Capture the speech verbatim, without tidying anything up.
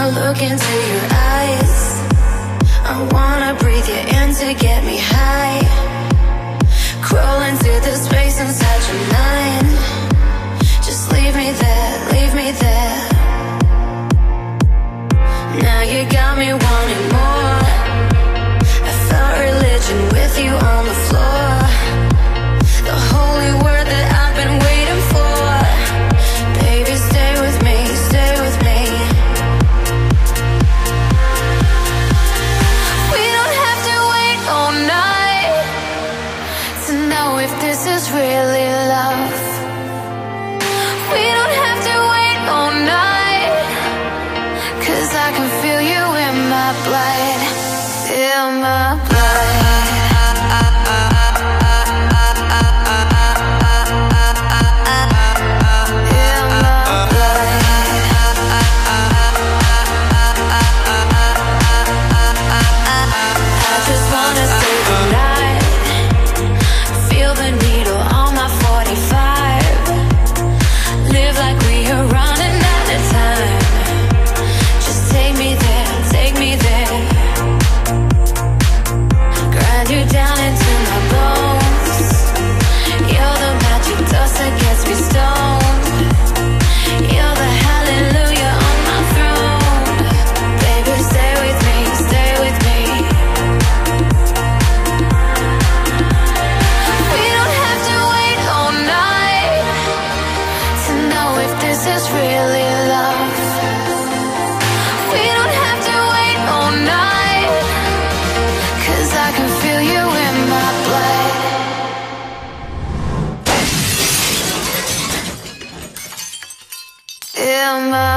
look into your eyes. I wanna breathe you in to get me high. Crawl into the space inside your mind. Just leave me there, leave me there. Now you got me wanting more. I felt religion with you on the floor. The holy word that I've been waiting for. Baby, stay with me, stay with me. We don't have to wait all night to know if this is really love. We don't have to wait all night, 'cause I can feel you in my blood, in my blood. My